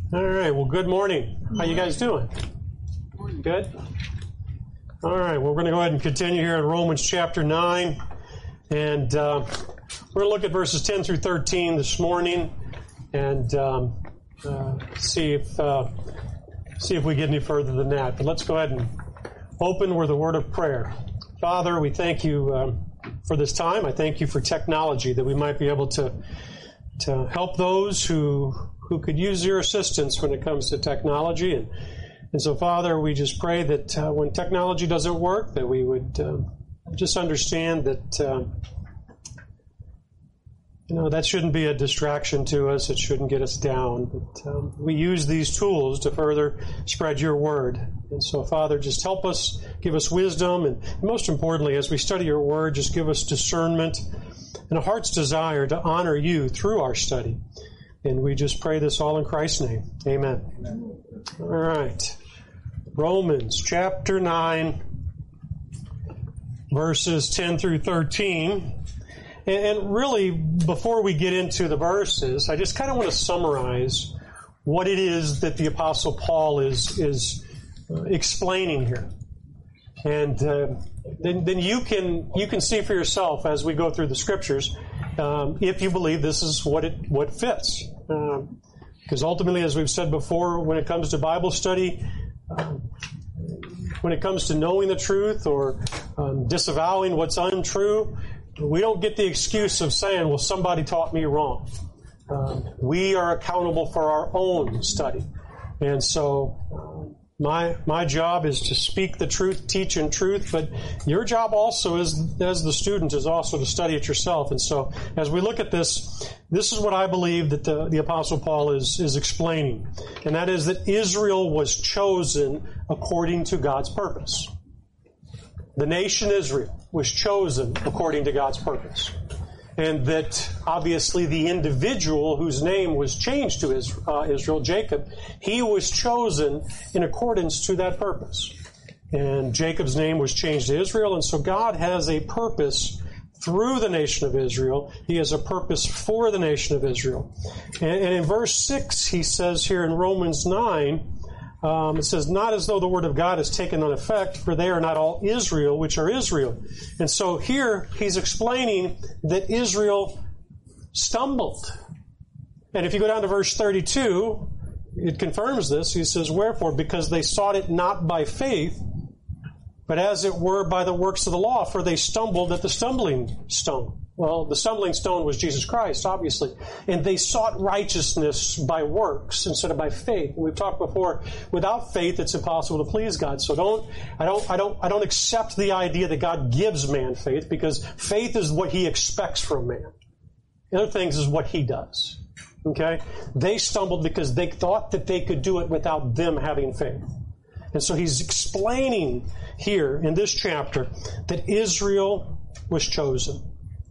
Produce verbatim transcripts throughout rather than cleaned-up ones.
All right. Well, good morning. How you guys doing? Good? All right. Well, we're going to go ahead and continue here in Romans chapter nine. And uh, we're going to look at verses ten through thirteen this morning and um, uh, see if uh, see if we get any further than that. But let's go ahead and open with a word of prayer. Father, we thank you um, for this time. I thank you for technology, that we might be able to to help those who who could use your assistance when it comes to technology. And, and so, Father, we just pray that uh, when technology doesn't work, that we would uh, just understand that, uh, you know, that shouldn't be a distraction to us. It shouldn't get us down. But um, we use these tools to further spread your word. And so, Father, just help us, give us wisdom, and most importantly, as we study your word, just give us discernment and a heart's desire to honor you through our study. And we just pray this all in Christ's name. Amen. Amen. All right. Romans chapter nine, verses ten through thirteen. And really, before we get into the verses, I just kind of want to summarize what it is that the Apostle Paul is, is uh, explaining here. And uh, then, then you can you can see for yourself as we go through the Scriptures, um, if you believe this is what it what fits. Um, because ultimately, as we've said before, when it comes to Bible study, um, when it comes to knowing the truth or um, disavowing what's untrue, we don't get the excuse of saying, well, somebody taught me wrong. Um, we are accountable for our own study. And so um, my my job is to speak the truth, teach in truth, but your job also is, as the student, is also to study it yourself. And so as we look at this, this is what I believe that the, the Apostle Paul is, is explaining. And that is that Israel was chosen according to God's purpose. The nation Israel was chosen according to God's purpose. And that obviously the individual whose name was changed to Israel, Jacob, he was chosen in accordance to that purpose. And Jacob's name was changed to Israel, and so God has a purpose through the nation of Israel. He has a purpose for the nation of Israel. And, and in verse six, he says here in Romans nine, Um, it says, not as though the word of God has taken on effect, for they are not all Israel, which are Israel. And so here he's explaining that Israel stumbled. And if you go down to verse thirty-two, it confirms this. He says, wherefore, because they sought it not by faith, but as it were by the works of the law, for they stumbled at the stumbling stone. Well, the stumbling stone was Jesus Christ, obviously. And they sought righteousness by works instead of by faith. And we've talked before, without faith, it's impossible to please God. So don't, I don't, I don't, I don't accept the idea that God gives man faith, because faith is what he expects from man. The other things is what he does. Okay? They stumbled because they thought that they could do it without them having faith. And so he's explaining here in this chapter that Israel was chosen.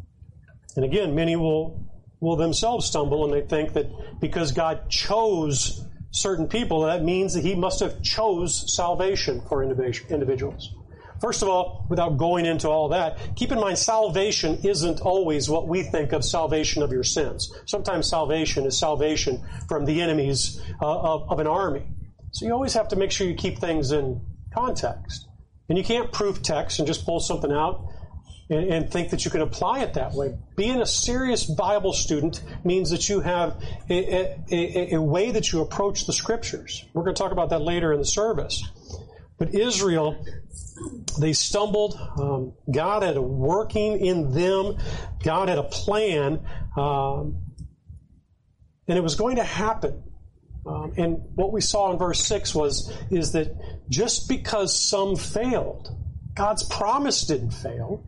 And again, many will will themselves stumble, and they think that because God chose certain people, that means that he must have chose salvation for individuals. First of all, without going into all that, keep in mind salvation isn't always what we think of salvation of your sins. Sometimes salvation is salvation from the enemies uh, of, of an army. So you always have to make sure you keep things in context. And you can't proof text and just pull something out And, and think that you can apply it that way. Being a serious Bible student means that you have a, a, a way that you approach the Scriptures. We're going to talk about that later in the service. But Israel, they stumbled. Um, God had a working in them. God had a plan. Um, and it was going to happen. Um, and what we saw in verse six was, is that just because some failed, God's promise didn't fail.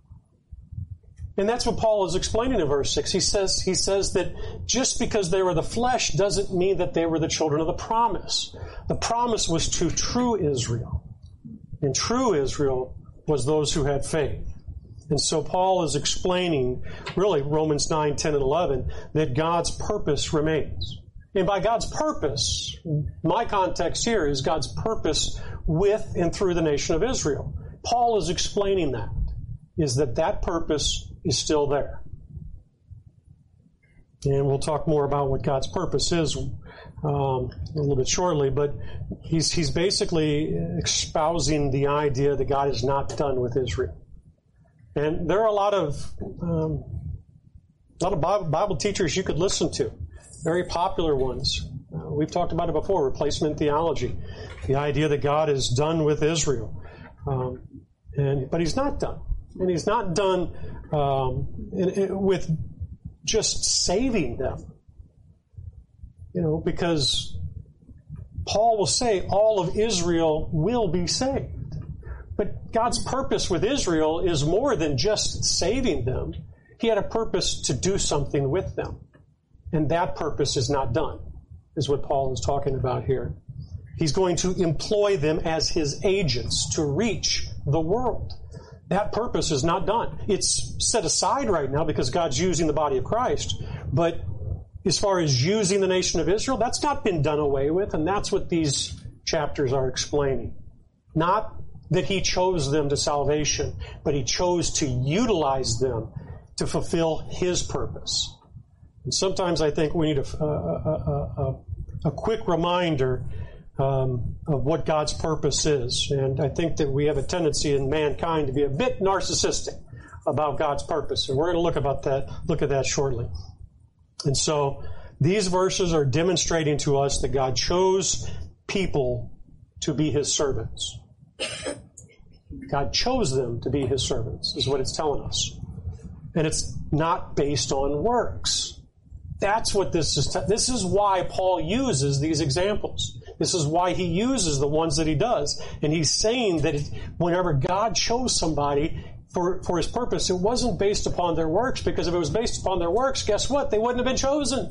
And that's what Paul is explaining in verse six. He says, he says that just because they were the flesh doesn't mean that they were the children of the promise. The promise was to true Israel. And true Israel was those who had faith. And so Paul is explaining, really, Romans nine, ten, and eleven, that God's purpose remains. And by God's purpose, my context here is God's purpose with and through the nation of Israel. Paul is explaining that, is that that purpose is still there. And we'll talk more about what God's purpose is um, a little bit shortly, but he's he's basically espousing the idea that God is not done with Israel. And there are a lot of um, a lot of Bible, Bible teachers you could listen to, very popular ones. Uh, we've talked about it before, replacement theology, the idea that God is done with Israel. Um, and but he's not done. And he's not done um, in, in, with just saving them. You know, because Paul will say all of Israel will be saved. But God's purpose with Israel is more than just saving them. He had a purpose to do something with them. And that purpose is not done, is what Paul is talking about here. He's going to employ them as his agents to reach the world. That purpose is not done. It's set aside right now because God's using the body of Christ. But as far as using the nation of Israel, that's not been done away with, and that's what these chapters are explaining. Not that he chose them to salvation, but he chose to utilize them to fulfill his purpose. And sometimes I think we need a, a, a, a, a quick reminder um, of what God's purpose is. And I think that we have a tendency in mankind to be a bit narcissistic about God's purpose. And we're going to look about that, look at that shortly. And so these verses are demonstrating to us that God chose people to be his servants. God chose them to be his servants, is what it's telling us. And it's not based on works. That's what this is. T- this is why Paul uses these examples. This is why he uses the ones that he does. And he's saying that it, whenever God chose somebody for, for his purpose, it wasn't based upon their works, because if it was based upon their works, guess what? They wouldn't have been chosen.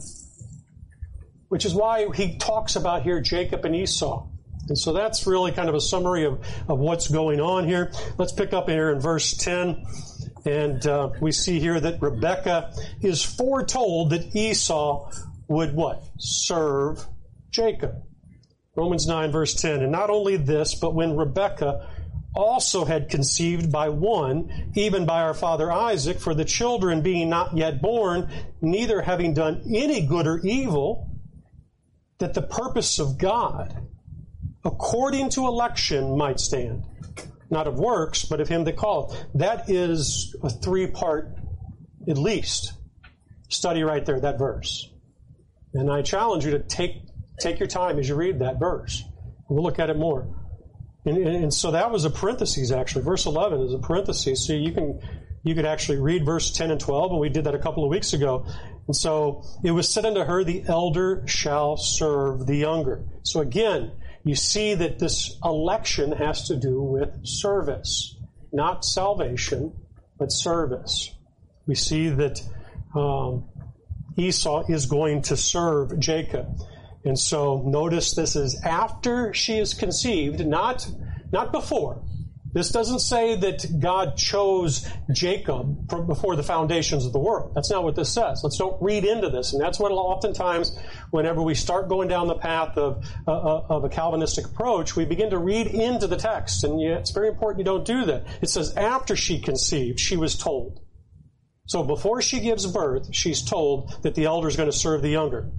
Which is why he talks about here Jacob and Esau. And so that's really kind of a summary of, of what's going on here. Let's pick up here in verse ten. And uh, we see here that Rebekah is foretold that Esau would what? Serve Jacob. Romans nine, verse ten. And not only this, but when Rebekah also had conceived by one, even by our father Isaac, for the children being not yet born, neither having done any good or evil, that the purpose of God, according to election, might stand. Not of works, but of him that calleth. That is a three-part, at least, study right there, that verse. And I challenge you to take take your time as you read that verse. We'll look at it more. And, and, and so that was a parenthesis, actually. Verse eleven is a parenthesis. So you can you could actually read verse ten and twelve, and we did that a couple of weeks ago. And so it was said unto her, the elder shall serve the younger. So again, you see that this election has to do with service. Not salvation, but service. We see that um, Esau is going to serve Jacob. And so notice this is after she is conceived, not, not before. This doesn't say that God chose Jacob before the foundations of the world. That's not what this says. Let's don't read into this. And that's what oftentimes, whenever we start going down the path of, uh, of a Calvinistic approach, we begin to read into the text. And it's very important you don't do that. It says after she conceived, she was told. So before she gives birth, she's told that the elder is going to serve the younger.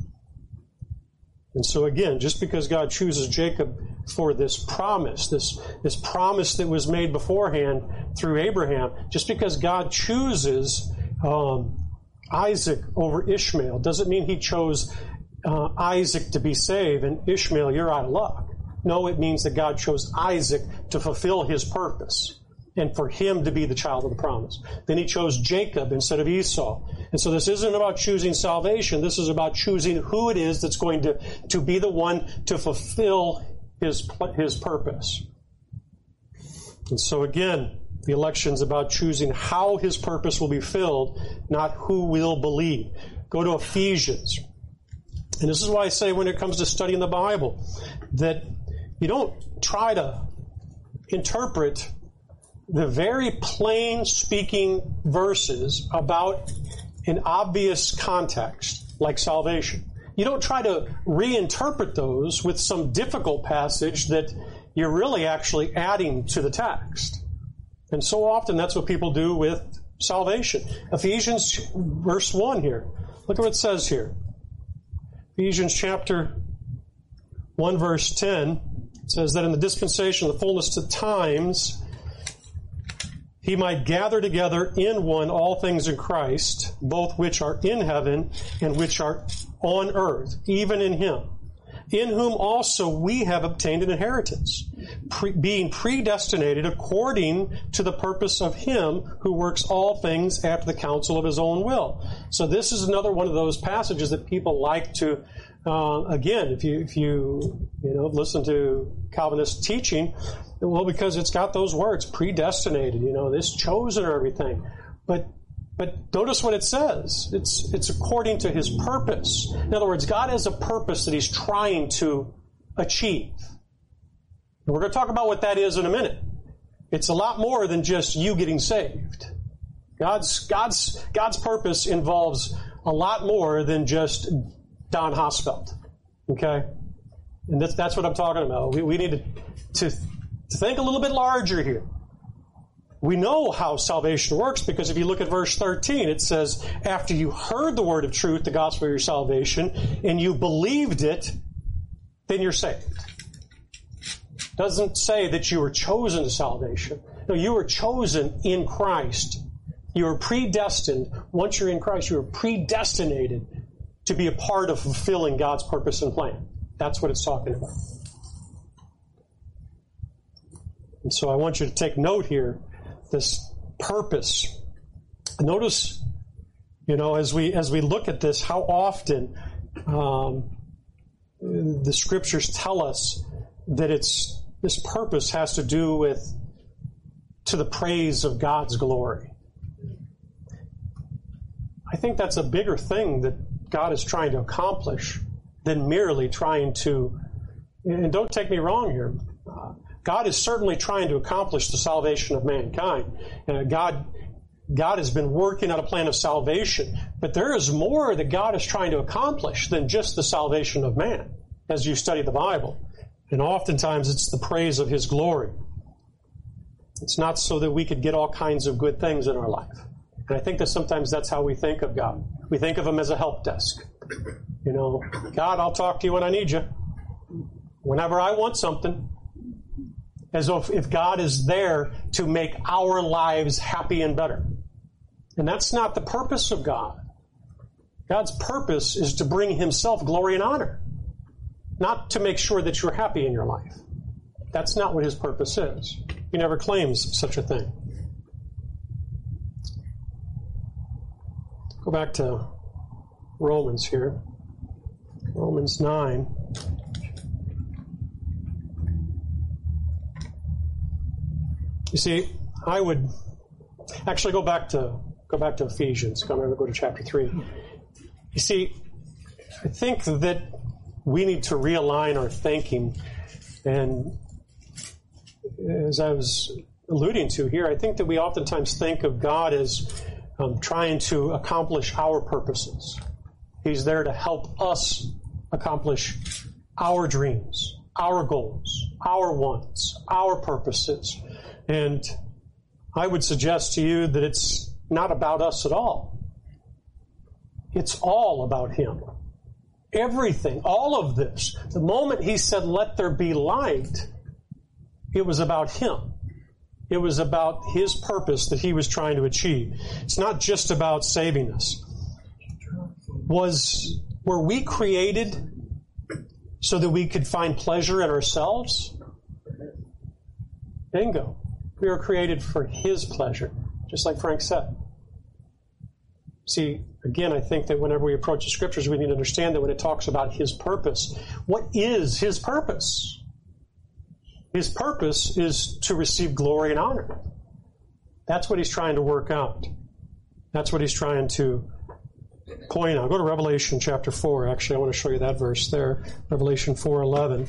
And so again, just because God chooses Jacob for this promise, this, this promise that was made beforehand through Abraham, just because God chooses um, Isaac over Ishmael doesn't mean he chose uh, Isaac to be saved and Ishmael, you're out of luck. No, it means that God chose Isaac to fulfill his purpose and for him to be the child of the promise. Then he chose Jacob instead of Esau. And so this isn't about choosing salvation. This is about choosing who it is that's going to, to be the one to fulfill his, his purpose. And so again, the election's about choosing how his purpose will be filled, not who will believe. Go to Ephesians. And this is why I say when it comes to studying the Bible, that you don't try to interpret the very plain speaking verses about an obvious context, like salvation. You don't try to reinterpret those with some difficult passage that you're really actually adding to the text. And so often that's what people do with salvation. Ephesians verse one here. Look at what it says here. Ephesians chapter one verse ten, it says that in the dispensation of the fullness of times, he might gather together in one all things in Christ, both which are in heaven and which are on earth, even in him, in whom also we have obtained an inheritance, pre- being predestinated according to the purpose of him who works all things after the counsel of his own will. So this is another one of those passages that people like to, uh, again, if you, if you, you know, listen to Calvinist teaching, well, because it's got those words, predestinated, you know, this chosen or everything. But But notice what it says. It's it's according to his purpose. In other words, God has a purpose that he's trying to achieve. And we're going to talk about what that is in a minute. It's a lot more than just you getting saved. God's God's God's purpose involves a lot more than just Don Hosfeld. Okay? And that's that's what I'm talking about. We, we need to, to to think a little bit larger here. We know how salvation works because if you look at verse thirteen, it says, after you heard the word of truth, the gospel of your salvation, and you believed it, then you're saved. It doesn't say that you were chosen to salvation. No, you were chosen in Christ. You were predestined. Once you're in Christ, you are predestinated to be a part of fulfilling God's purpose and plan. That's what it's talking about. And so I want you to take note here. This purpose. Notice, you know, as we as we look at this, how often um, the scriptures tell us that it's this purpose has to do with to the praise of God's glory. I think that's a bigger thing that God is trying to accomplish than merely trying to. And don't take me wrong here. Uh, God is certainly trying to accomplish the salvation of mankind. Uh, God, God has been working on a plan of salvation, but there is more that God is trying to accomplish than just the salvation of man as you study the Bible. And oftentimes it's the praise of his glory. It's not so that we could get all kinds of good things in our life. And I think that sometimes that's how we think of God. We think of him as a help desk. You know, God, I'll talk to you when I need you. Whenever I want something. As though if God is there to make our lives happy and better. And that's not the purpose of God. God's purpose is to bring himself glory and honor. Not to make sure that you're happy in your life. That's not what his purpose is. He never claims such a thing. Go back to Romans here. Romans nine. You see, I would actually go back to go back to Ephesians. Come over, go to chapter three. You see, I think that we need to realign our thinking, and as I was alluding to here, I think that we oftentimes think of God as um, trying to accomplish our purposes. He's there to help us accomplish our dreams, our goals, our wants, our purposes. And I would suggest to you that it's not about us at all. It's all about him. Everything, all of this. The moment he said, let there be light, it was about him. It was about his purpose that he was trying to achieve. It's not just about saving us. Was, were we created so that we could find pleasure in ourselves? Bingo. We were created for his pleasure, just like Frank said. See, again, I think that whenever we approach the scriptures, we need to understand that when it talks about his purpose, what is his purpose? His purpose is to receive glory and honor. That's what he's trying to work out. That's what he's trying to point out. Go to Revelation chapter four. Actually, I want to show you that verse there. Revelation four eleven.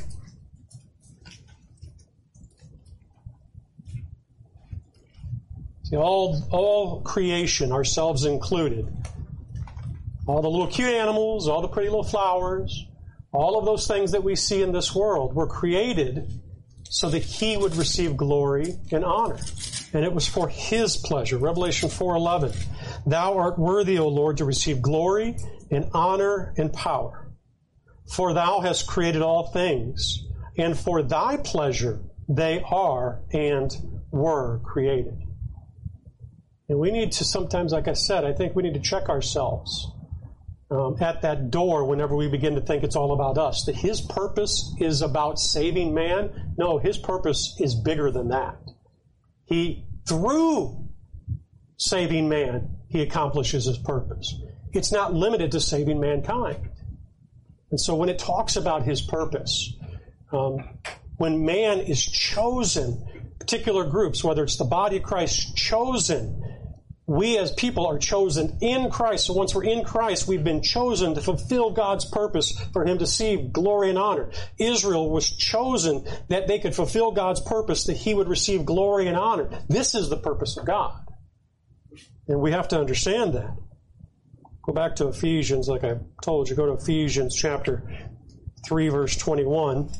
See, all, all creation, ourselves included, all the little cute animals, all the pretty little flowers, all of those things that we see in this world were created so that he would receive glory and honor. And it was for his pleasure. Revelation four eleven. Thou art worthy, O Lord, to receive glory and honor and power. For thou hast created all things, and for thy pleasure they are and were created. And we need to sometimes, like I said, I think we need to check ourselves um, at that door whenever we begin to think it's all about us. That his purpose is about saving man. No, his purpose is bigger than that. He, through saving man, he accomplishes his purpose. It's not limited to saving mankind. And so when it talks about his purpose, um, when man is chosen, particular groups, whether it's the body of Christ, chosen, we as people are chosen in Christ. So once we're in Christ, we've been chosen to fulfill God's purpose for him to receive glory and honor. Israel was chosen that they could fulfill God's purpose, that he would receive glory and honor. This is the purpose of God. And we have to understand that. Go back to Ephesians, like I told you. Go to Ephesians chapter three, verse twenty-one.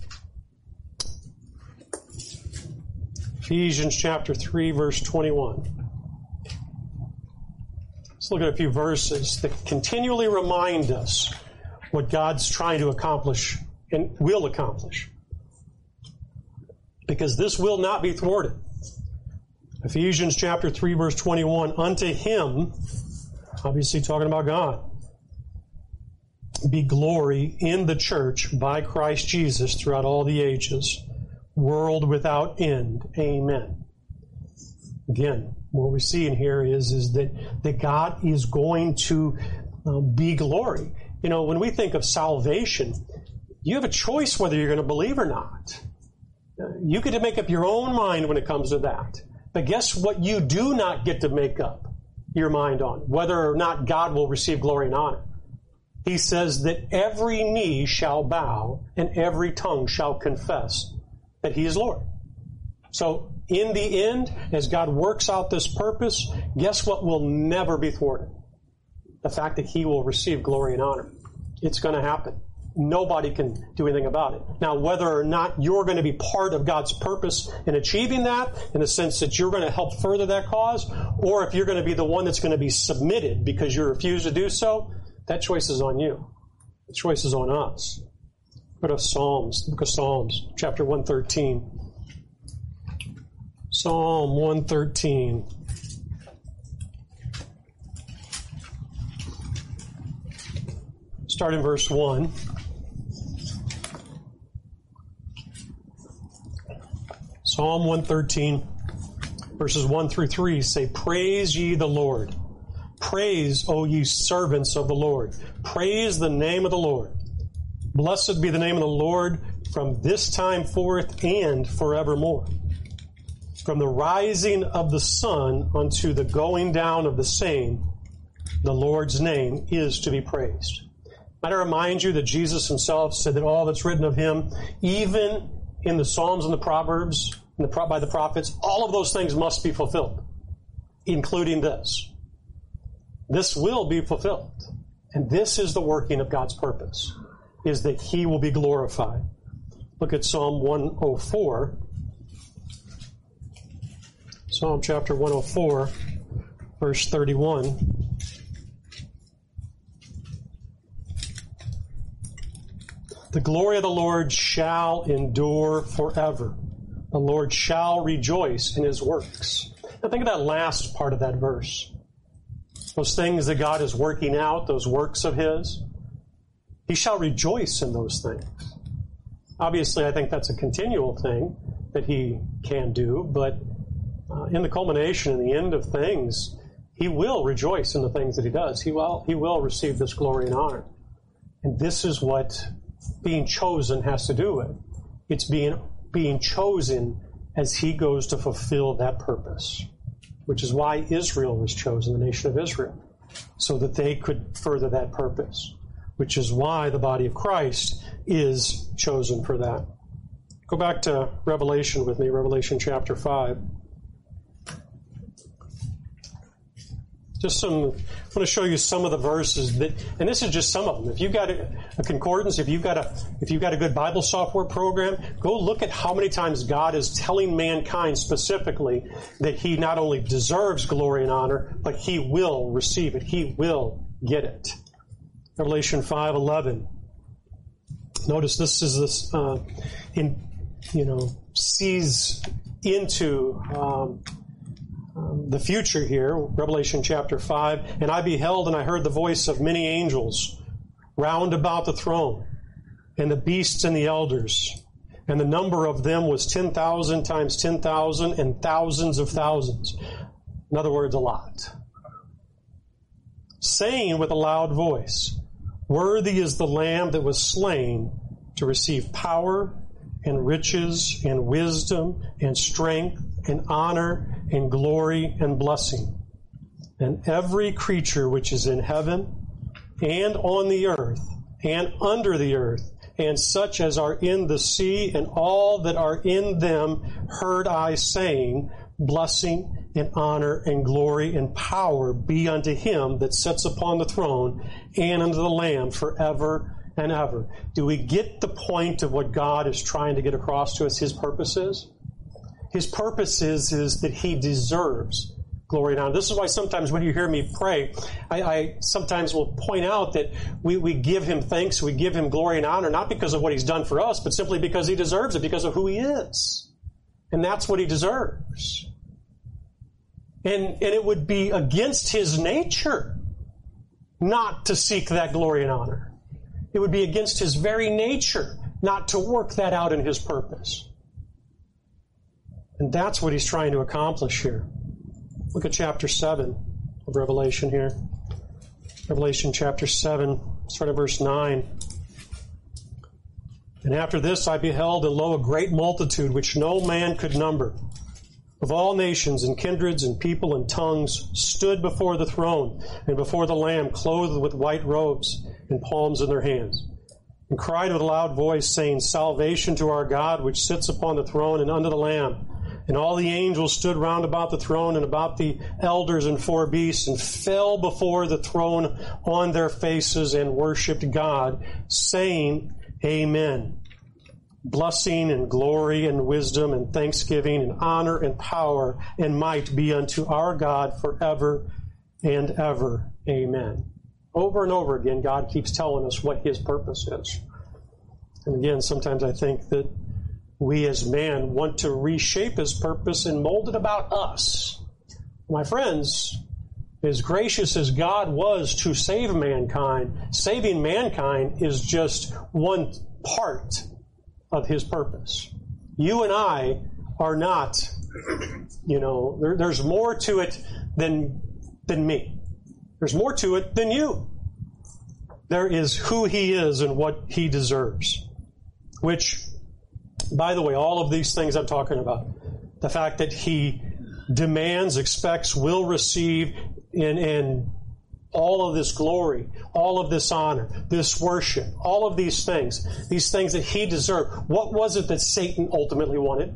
Ephesians chapter three, verse twenty-one. Let's look at a few verses that continually remind us what God's trying to accomplish and will accomplish. Because this will not be thwarted. Ephesians chapter three, verse twenty-one. Unto him, obviously talking about God, be glory in the church by Christ Jesus throughout all the ages, world without end. Amen. Again, what we see in here is, is that, that God is going to um, be glory. You know, when we think of salvation, you have a choice whether you're going to believe or not. You get to make up your own mind when it comes to that. But guess what you do not get to make up your mind on? Whether or not God will receive glory and honor. He says that every knee shall bow and every tongue shall confess that he is Lord. So in the end, as God works out this purpose, guess what will never be thwarted? The fact that he will receive glory and honor. It's going to happen. Nobody can do anything about it. Now, whether or not you're going to be part of God's purpose in achieving that, in the sense that you're going to help further that cause, or if you're going to be the one that's going to be submitted because you refuse to do so, that choice is on you. The choice is on us. Go to Psalms, the book of Psalms, chapter one thirteen. Psalm one thirteen. Start in verse one. Psalm one thirteen, verses one through three say, Praise ye the Lord. Praise, O ye servants of the Lord. Praise the name of the Lord. Blessed be the name of the Lord from this time forth and forevermore. From the rising of the sun unto the going down of the same, the Lord's name is to be praised. Might I remind you that Jesus himself said that all that's written of him, even in the Psalms and the Proverbs, and the, by the prophets, all of those things must be fulfilled, including this. This will be fulfilled. And this is the working of God's purpose, is that he will be glorified. Look at Psalm one oh four. Psalm chapter one oh four, verse thirty-one. The glory of the Lord shall endure forever. The Lord shall rejoice in his works. Now think of that last part of that verse. Those things that God is working out, those works of his. He shall rejoice in those things. Obviously, I think that's a continual thing that he can do, but uh, in the culmination, in the end of things, he will rejoice in the things that he does. He will, he will receive this glory and honor. And this is what being chosen has to do with. It's being being chosen as he goes to fulfill that purpose, which is why Israel was chosen, the nation of Israel, so that they could further that purpose, which is why the body of Christ is chosen for that. Go back to Revelation with me, Revelation chapter five. Just some, I want to show you some of the verses that, and this is just some of them. If you've got a, a concordance, if you've got a, if you've got a good Bible software program, go look at how many times God is telling mankind specifically that he not only deserves glory and honor, but he will receive it. He will get it. Revelation five eleven. Notice this is this, uh, in, you know, sees into um, um, the future here, Revelation chapter five. And I beheld and I heard the voice of many angels round about the throne, and the beasts and the elders. And the number of them was ten thousand times ten thousand and thousands of thousands. In other words, a lot. Saying with a loud voice, worthy is the Lamb that was slain to receive power and riches and wisdom and strength and honor and glory and blessing. And every creature which is in heaven and on the earth and under the earth, and such as are in the sea and all that are in them, heard I saying, blessing and honor and glory and power be unto him that sits upon the throne and unto the Lamb forever and ever. Do we get the point of what God is trying to get across to us, his purposes? His purpose is, is that he deserves glory and honor. This is why sometimes when you hear me pray, I, I sometimes will point out that we, we give him thanks, we give him glory and honor, not because of what he's done for us, but simply because he deserves it, because of who he is. And that's what he deserves. And, and it would be against his nature not to seek that glory and honor. It would be against his very nature not to work that out in his purpose. And that's what he's trying to accomplish here. Look at chapter seven of Revelation here. Revelation chapter seven, start at verse nine. And after this I beheld, and lo, a great multitude which no man could number, of all nations and kindreds and people and tongues, stood before the throne and before the Lamb, clothed with white robes and palms in their hands, and cried with a loud voice, saying, Salvation to our God, which sits upon the throne, and unto the Lamb. And all the angels stood round about the throne and about the elders and four beasts, and fell before the throne on their faces and worshipped God, saying, Amen. Blessing and glory and wisdom and thanksgiving and honor and power and might be unto our God forever and ever. Amen. Over and over again, God keeps telling us what his purpose is. And again, sometimes I think that we as man want to reshape his purpose and mold it about us. My friends, as gracious as God was to save mankind, saving mankind is just one part of his purpose. You and I are not, you know, there, there's more to it than, than me. There's more to it than you. There is who he is and what he deserves. Which, by the way, all of these things I'm talking about, the fact that he demands, expects, will receive, and, and all of this glory, all of this honor, this worship, all of these things, these things that he deserved. What was it that Satan ultimately wanted?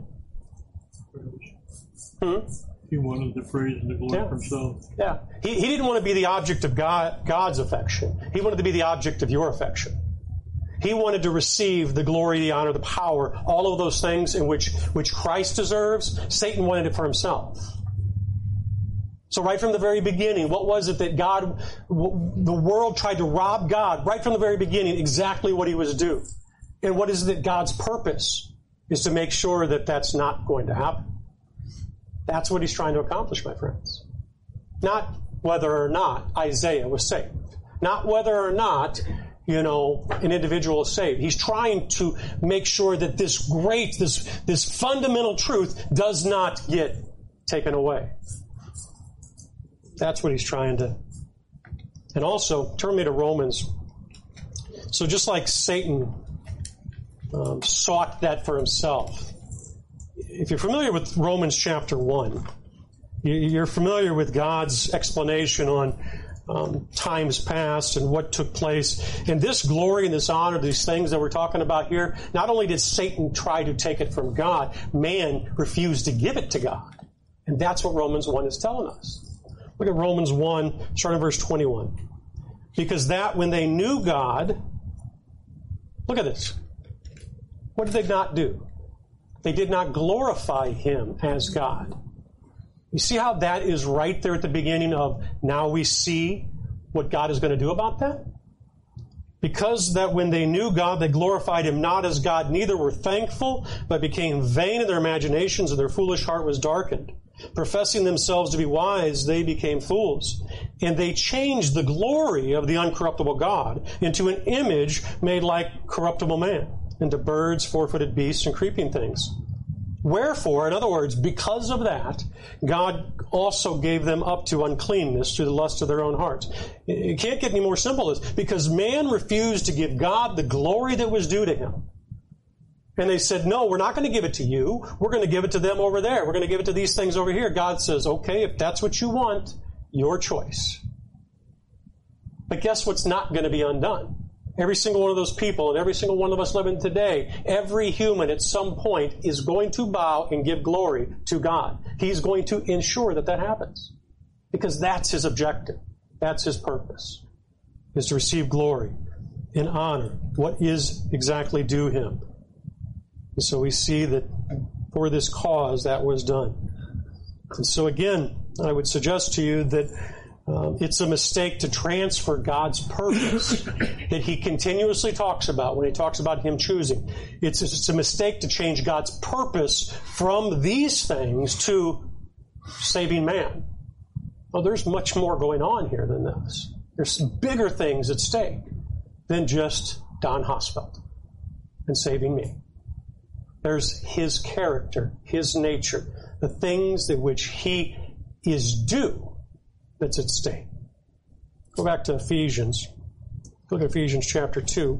Hmm? He wanted the praise and the glory yeah. for himself. Yeah. He, he didn't want to be the object of God, God's affection. He wanted to be the object of your affection. He wanted to receive the glory, the honor, the power, all of those things in which, which Christ deserves. Satan wanted it for himself. So right from the very beginning, what was it that God, the world tried to rob God right from the very beginning, exactly what he was due. And what is it that God's purpose is to make sure that that's not going to happen. That's what he's trying to accomplish, my friends. Not whether or not Isaiah was saved. Not whether or not, you know, an individual is saved. He's trying to make sure that this great, this, this fundamental truth does not get taken away. That's what he's trying to. And also, turn me to Romans. So just like Satan um, sought that for himself, if you're familiar with Romans chapter one, you're familiar with God's explanation on um, times past and what took place. And this glory and this honor, these things that we're talking about here, not only did Satan try to take it from God, man refused to give it to God. And that's what Romans one is telling us. Look at Romans one, starting verse twenty-one. Because that when they knew God, look at this. What did they not do? They did not glorify him as God. You see how that is right there at the beginning of now we see what God is going to do about that? Because that when they knew God, they glorified him not as God, neither were thankful, but became vain in their imaginations, and their foolish heart was darkened. Professing themselves to be wise, they became fools. And they changed the glory of the uncorruptible God into an image made like corruptible man, into birds, four-footed beasts, and creeping things. Wherefore, in other words, because of that, God also gave them up to uncleanness through the lust of their own hearts. It can't get any more simple than this, because man refused to give God the glory that was due to him. And they said, no, we're not going to give it to you. We're going to give it to them over there. We're going to give it to these things over here. God says, okay, if that's what you want, your choice. But guess what's not going to be undone? Every single one of those people and every single one of us living today, every human at some point is going to bow and give glory to God. He's going to ensure that that happens. Because that's his objective. That's his purpose, is to receive glory and honor, what is exactly due him. And so we see that for this cause that was done. And so again, I would suggest to you that um, it's a mistake to transfer God's purpose that he continuously talks about when he talks about him choosing. It's, it's a mistake to change God's purpose from these things to saving man. Well, there's much more going on here than this. There's some bigger things at stake than just Don Hosfeld and saving me. There's his character, his nature, the things that which he is due that's at stake. Go back to Ephesians. Look at Ephesians chapter two.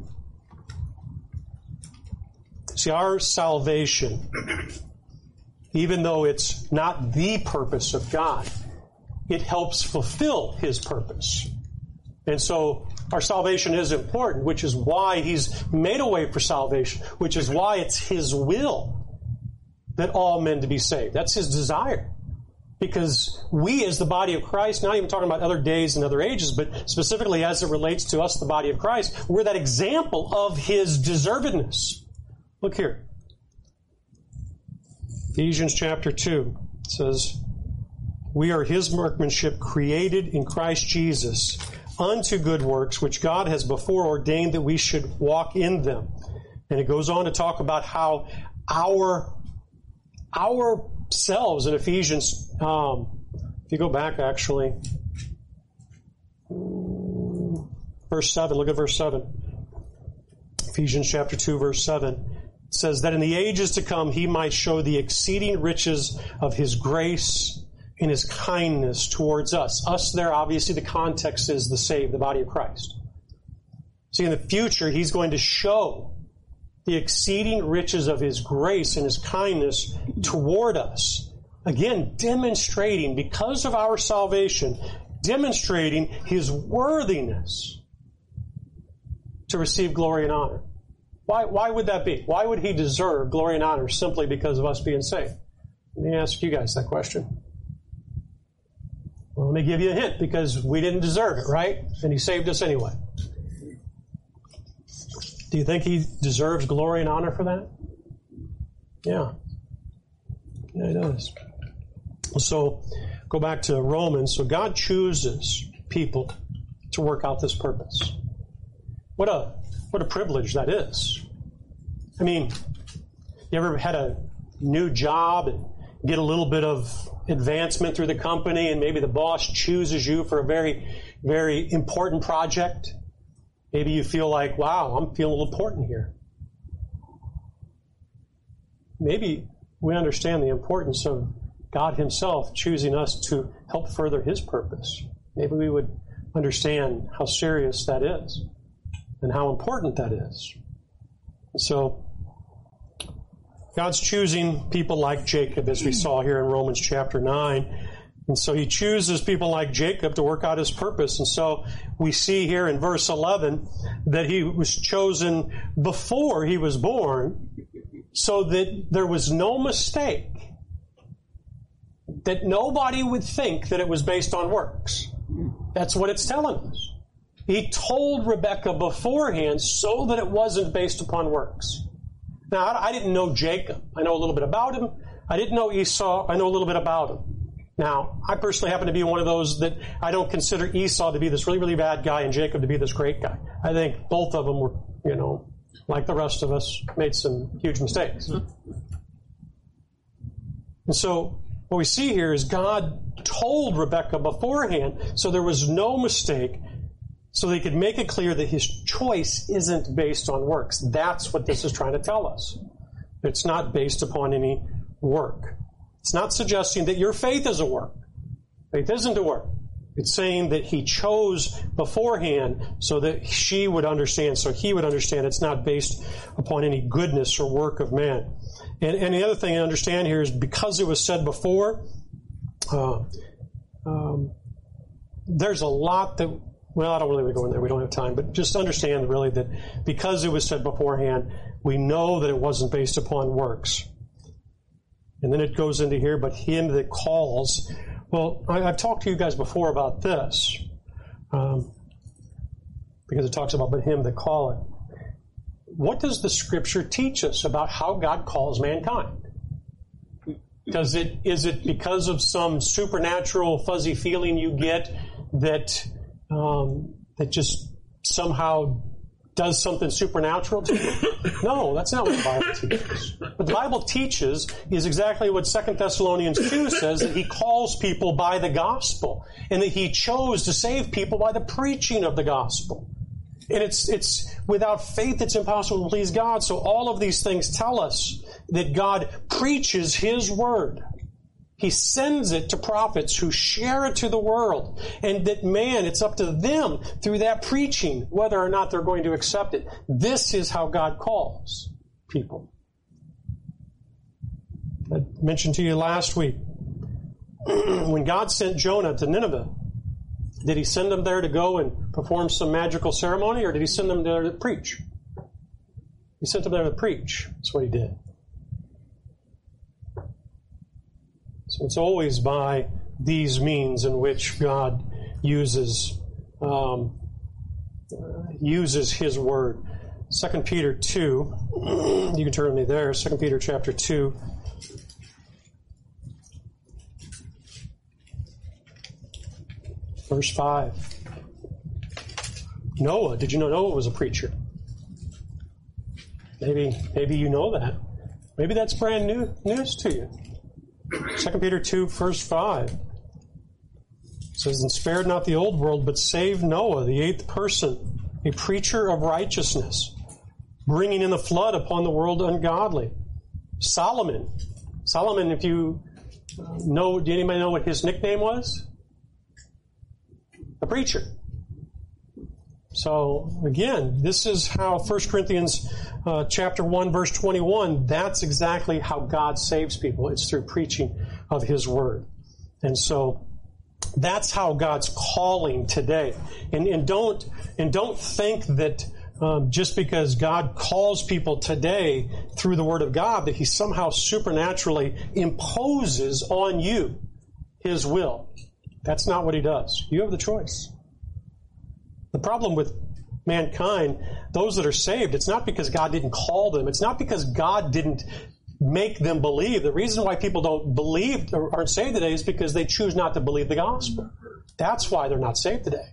See, our salvation, even though it's not the purpose of God, it helps fulfill his purpose. And so our salvation is important, which is why he's made a way for salvation, which is why it's his will that all men to be saved. That's his desire. Because we as the body of Christ, not even talking about other days and other ages, but specifically as it relates to us, the body of Christ, we're that example of his deservedness. Look here. Ephesians chapter two says, we are his workmanship created in Christ Jesus unto good works, which God has before ordained that we should walk in them. And it goes on to talk about how our ourselves in Ephesians, um, if you go back actually, verse seven, look at verse seven. Ephesians chapter two, verse seven. It says that in the ages to come he might show the exceeding riches of his grace in his kindness towards us. Us there, obviously, the context is the saved, the body of Christ. See, in the future, he's going to show the exceeding riches of his grace and his kindness toward us. Again, demonstrating, because of our salvation, demonstrating his worthiness to receive glory and honor. Why, why would that be? Why would he deserve glory and honor simply because of us being saved? Let me ask you guys that question. Well, let me give you a hint, because we didn't deserve it, right? And he saved us anyway. Do you think he deserves glory and honor for that? Yeah. Yeah, he does. So, go back to Romans. So God chooses people to work out this purpose. What a what a privilege that is. I mean, you ever had a new job and get a little bit of advancement through the company, and maybe the boss chooses you for a very, very important project? Maybe you feel like, wow, I'm feeling a little important here. Maybe we understand the importance of God himself choosing us to help further his purpose. Maybe we would understand how serious that is and how important that is. So, God's choosing people like Jacob, as we saw here in Romans chapter nine. And so he chooses people like Jacob to work out his purpose. And so we see here in verse eleven that he was chosen before he was born, so that there was no mistake, that nobody would think that it was based on works. That's what it's telling us. He told Rebekah beforehand so that it wasn't based upon works. Now, I didn't know Jacob. I know a little bit about him. I didn't know Esau. I know a little bit about him. Now, I personally happen to be one of those that I don't consider Esau to be this really, really bad guy and Jacob to be this great guy. I think both of them were, you know, like the rest of us, made some huge mistakes. And so what we see here is God told Rebekah beforehand, so there was no mistake, so they could make it clear that his choice isn't based on works. That's what this is trying to tell us. It's not based upon any work. It's not suggesting that your faith is a work. Faith isn't a work. It's saying that he chose beforehand so that she would understand, so he would understand it's not based upon any goodness or work of man. And, and the other thing I understand here is because it was said before, uh, um, there's a lot that, well, I don't really want to go in there. We don't have time. But just understand really that because it was said beforehand, we know that it wasn't based upon works. And then it goes into here, but him that calls. Well, I, I've talked to you guys before about this, um, because it talks about but him that calleth. What does the Scripture teach us about how God calls mankind? Does it is it because of some supernatural fuzzy feeling you get that um, that just somehow does something supernatural to you? No, that's not what the Bible teaches. What the Bible teaches is exactly what Second Thessalonians two says, that he calls people by the gospel, and that he chose to save people by the preaching of the gospel. And it's it's without faith it's impossible to please God. So all of these things tell us that God preaches his word. He sends it to prophets who share it to the world. And that, man, it's up to them through that preaching whether or not they're going to accept it. This is how God calls people. I mentioned to you last week, when God sent Jonah to Nineveh, did he send them there to go and perform some magical ceremony, or did he send them there to preach? He sent them there to preach. That's what he did. So it's always by these means in which God uses um, uh, uses his word. Second Peter two, you can turn with me there. Second Peter chapter two. Verse five. Noah, did you know Noah was a preacher? Maybe, maybe you know that. Maybe that's brand new news to you. Second Peter two, verse five. It says, and spared not the old world, but saved Noah, the eighth person, a preacher of righteousness, bringing in the flood upon the world ungodly. Solomon. Solomon, if you know, do anybody know what his nickname was? A preacher. So, again, this is how First Corinthians uh, chapter one, verse twenty-one, that's exactly how God saves people. It's through preaching of his word. And so, that's how God's calling today. And, and don't and don't think that um, just because God calls people today through the word of God, that he somehow supernaturally imposes on you his will. That's not what he does. You have the choice. The problem with mankind, those that are saved, it's not because God didn't call them. It's not because God didn't make them believe. The reason why people don't believe or aren't saved today is because they choose not to believe the gospel. That's why they're not saved today.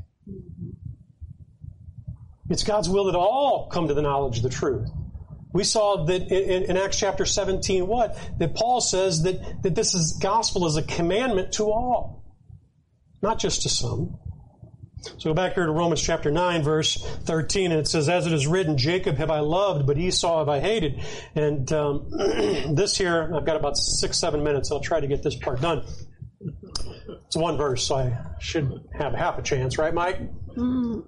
It's God's will that all come to the knowledge of the truth. We saw that in, in Acts chapter seventeen, what? That Paul says that, that this is gospel is a commandment to all, not just to some. So go back here to Romans chapter nine, verse thirteen, and it says, as it is written, Jacob have I loved, but Esau have I hated. And um, this here, I've got about six, seven minutes. I'll try to get this part done. It's one verse, so I should have half a chance, right, Mike? Um,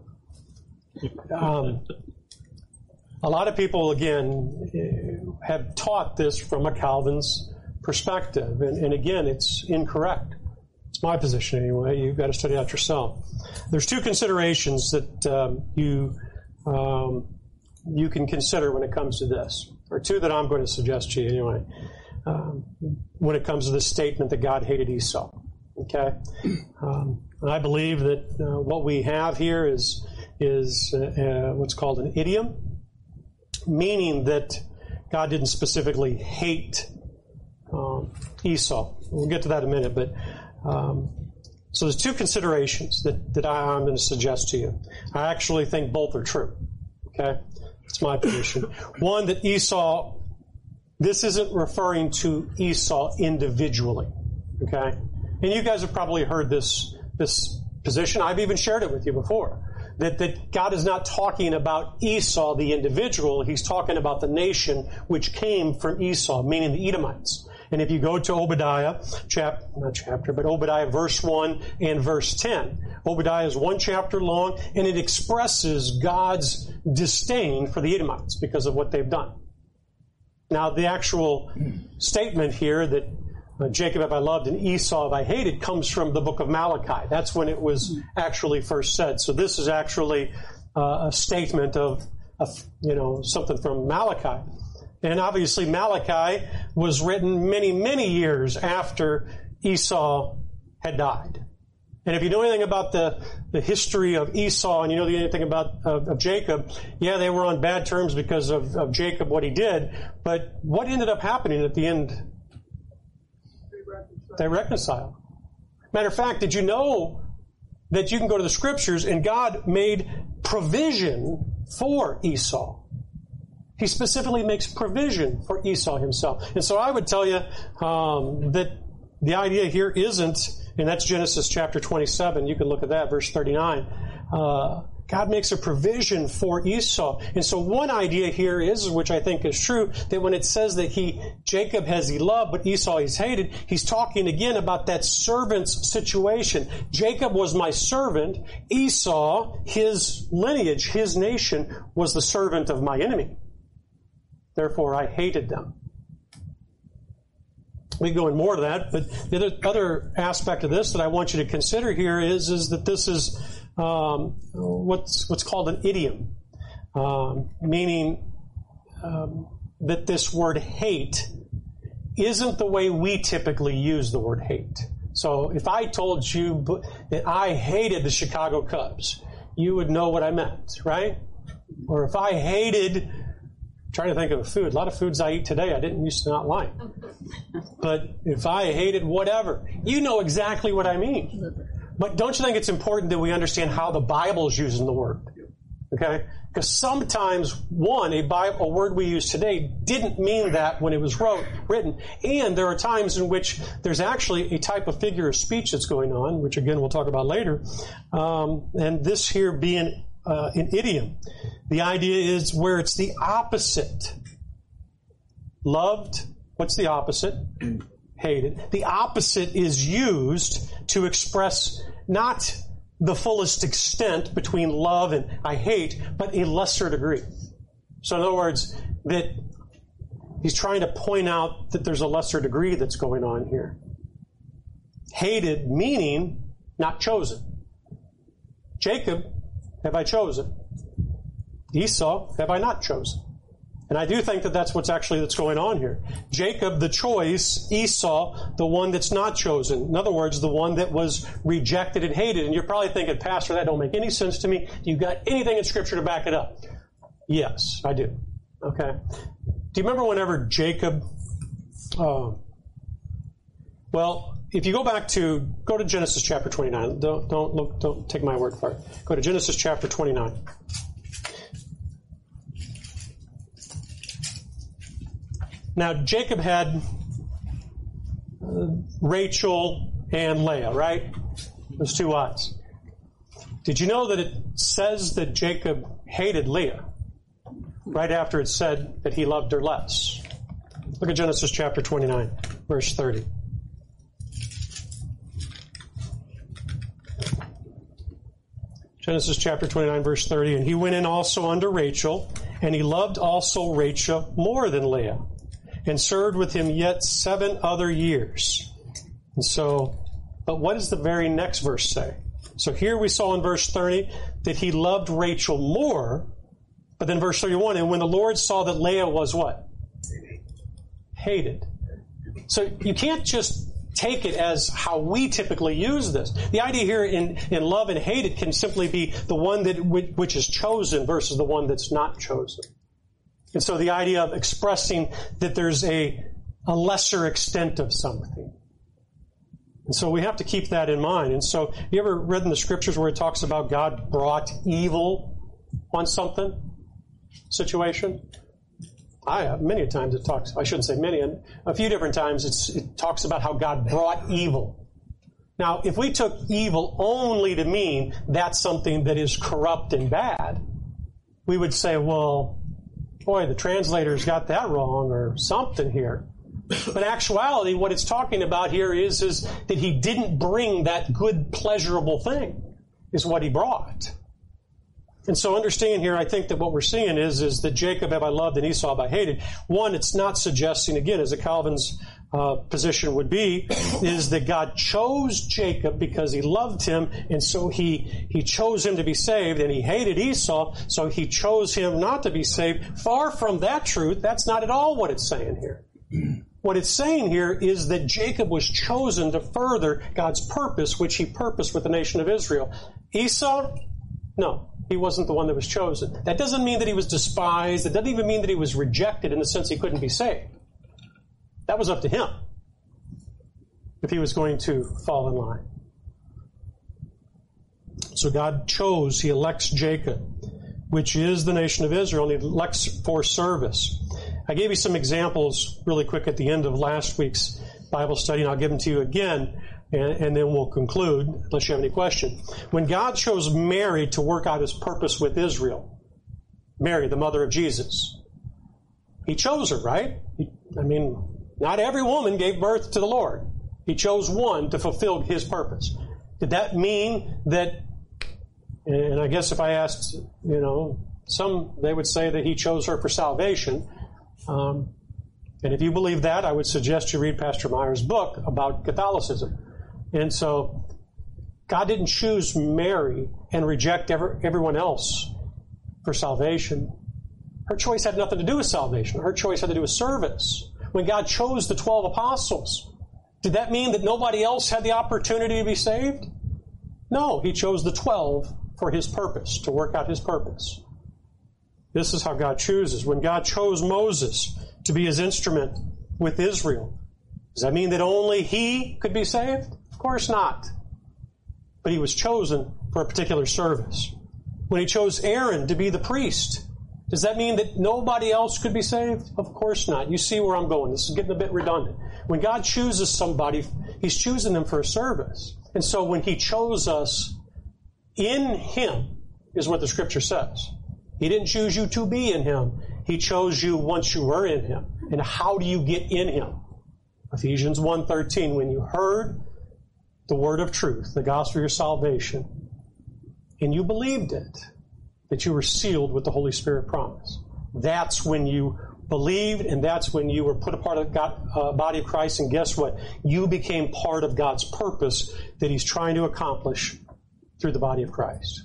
a lot of people, again, have taught this from a Calvin's perspective. And, and again, it's incorrect. It's my position anyway. You've got to study out yourself. There's two considerations that um, you um, you can consider when it comes to this, or two that I'm going to suggest to you anyway, um, when it comes to this statement that God hated Esau. Okay, um, and I believe that uh, what we have here is is uh, uh, what's called an idiom, meaning that God didn't specifically hate um, Esau. We'll get to that in a minute, but. Um, so there's two considerations that, that I, I'm going to suggest to you. I actually think both are true. Okay? It's my position. One, that Esau, this isn't referring to Esau individually. Okay? And you guys have probably heard this, this position. I've even shared it with you before. That, that God is not talking about Esau, the individual. He's talking about the nation which came from Esau, meaning the Edomites. And if you go to Obadiah, chap, not chapter, but Obadiah verse one and verse ten. Obadiah is one chapter long, and it expresses God's disdain for the Edomites because of what they've done. Now, the actual statement here that uh, Jacob have I loved and Esau have I hated comes from the book of Malachi. That's when it was actually first said. So this is actually uh, a statement of, of, you know, something from Malachi. And obviously Malachi was written many, many years after Esau had died. And if you know anything about the, the history of Esau and you know anything about of, of Jacob, yeah, they were on bad terms because of, of Jacob, what he did. But what ended up happening at the end? They reconciled. Matter of fact, did you know that you can go to the scriptures and God made provision for Esau? He specifically makes provision for Esau himself. And so I would tell you um, that the idea here isn't, and that's Genesis chapter twenty-seven. You can look at that, verse thirty-nine. Uh, God makes a provision for Esau. And so one idea here is, which I think is true, that when it says that he, Jacob has he loved, but Esau he's hated, he's talking again about that servant's situation. Jacob was my servant. Esau, his lineage, his nation, was the servant of my enemy. Therefore, I hated them. We go in more to that, but the other, other aspect of this that I want you to consider here is, is that this is um, what's what's called an idiom, um, meaning um, that this word hate isn't the way we typically use the word hate. So if I told you that I hated the Chicago Cubs, you would know what I meant, right? Or if I hated... Trying to think of a food. A lot of foods I eat today I didn't used to not like. But if I hated whatever, you know exactly what I mean. But don't you think it's important that we understand how the Bible is using the word? Okay? Because sometimes, one, a, Bible, a word we use today didn't mean that when it was wrote, written. And there are times in which there's actually a type of figure of speech that's going on, which again we'll talk about later. Um, and this here being Uh, an idiom. The idea is where it's the opposite. Loved, what's the opposite? Hated. The opposite is used to express not the fullest extent between love and I hate, but a lesser degree. So in other words, that he's trying to point out that there's a lesser degree that's going on here. Hated meaning not chosen. Jacob have I chosen? Esau have I not chosen? And I do think that that's what's actually that's going on here. Jacob, the choice. Esau, the one that's not chosen. In other words, the one that was rejected and hated. And you're probably thinking, Pastor, that don't make any sense to me. Do you got anything in Scripture to back it up? Yes, I do. Okay. Do you remember whenever Jacob... Uh, well... If you go back to, go to Genesis chapter twenty-nine. Don't, don't look, don't take my word for it. Go to Genesis chapter twenty-nine. Now, Jacob had uh, Rachel and Leah, right? Those two wives. Did you know that it says that Jacob hated Leah right after it said that he loved her less? Look at Genesis chapter twenty-nine, verse thirty. Genesis chapter twenty-nine, verse thirty, and he went in also unto Rachel, and he loved also Rachel more than Leah, and served with him yet seven other years. And so, but what does the very next verse say? So here we saw in verse thirty that he loved Rachel more, but then verse thirty-one, and when the Lord saw that Leah was what? Hated. So you can't just take it as how we typically use this. The idea here in, in love and hate, it can simply be the one that which is chosen versus the one that's not chosen. And so the idea of expressing that there's a, a lesser extent of something. And so we have to keep that in mind. And so, you ever read in the scriptures where it talks about God brought evil on something, situation? I have. Many times it talks, I shouldn't say many, and a few different times it's, it talks about how God brought evil. Now, if we took evil only to mean that's something that is corrupt and bad, we would say, well, boy, the translators got that wrong or something here. But in actuality, what it's talking about here is, is that he didn't bring that good, pleasurable thing, is what he brought. And so understand here, I think that what we're seeing is, is that Jacob have I loved and Esau have I hated. One, it's not suggesting, again, as a Calvin's uh, position would be, is that God chose Jacob because he loved him, and so he, he chose him to be saved, and he hated Esau, so he chose him not to be saved. Far from that truth, that's not at all what it's saying here. What it's saying here is that Jacob was chosen to further God's purpose, which he purposed with the nation of Israel. Esau, no, he wasn't the one that was chosen. That doesn't mean that he was despised. It doesn't even mean that he was rejected in the sense he couldn't be saved. That was up to him if he was going to fall in line. So God chose, he elects Jacob, which is the nation of Israel, and he elects for service. I gave you some examples really quick at the end of last week's Bible study, and I'll give them to you again, and, and then we'll conclude, unless you have any question. When God chose Mary to work out his purpose with Israel, Mary, the mother of Jesus, he chose her, right? He, I mean, not every woman gave birth to the Lord. He chose one to fulfill his purpose. Did that mean that, and I guess if I asked, you know, some, they would say that he chose her for salvation. Um, and if you believe that, I would suggest you read Pastor Meyer's book about Catholicism. And so, God didn't choose Mary and reject ever, everyone else for salvation. Her choice had nothing to do with salvation. Her choice had to do with service. When God chose the twelve apostles, did that mean that nobody else had the opportunity to be saved? No, he chose the twelve for his purpose, to work out his purpose. This is how God chooses. When God chose Moses to be his instrument with Israel, does that mean that only he could be saved? Of course not. But he was chosen for a particular service. When he chose Aaron to be the priest, does that mean that nobody else could be saved? Of course not. You see where I'm going. This is getting a bit redundant. When God chooses somebody, he's choosing them for a service. And so when he chose us in him, is what the scripture says. He didn't choose you to be in him. He chose you once you were in him. And how do you get in him? Ephesians one thirteen, when you heard the word of truth, the gospel of your salvation, and you believed it, that you were sealed with the Holy Spirit promise. That's when you believed, and that's when you were put a part of the uh, body of Christ, and guess what? You became part of God's purpose that he's trying to accomplish through the body of Christ.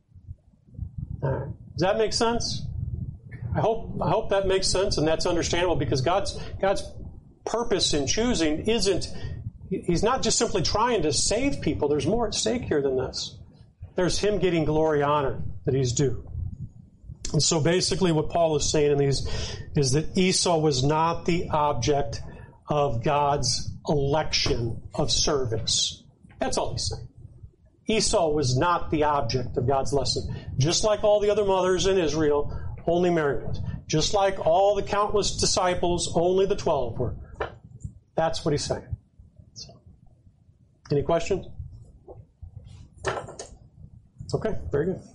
All right. Does that make sense? I hope I hope that makes sense, and that's understandable, because God's God's purpose in choosing isn't, he's not just simply trying to save people. There's more at stake here than this. There's him getting glory, honor that he's due. And so basically what Paul is saying in these is that Esau was not the object of God's election of service. That's all he's saying. Esau was not the object of God's lesson. Just like all the other mothers in Israel, only Mary was. Just like all the countless disciples, only the twelve were. That's what he's saying. So, any questions? Okay, very good.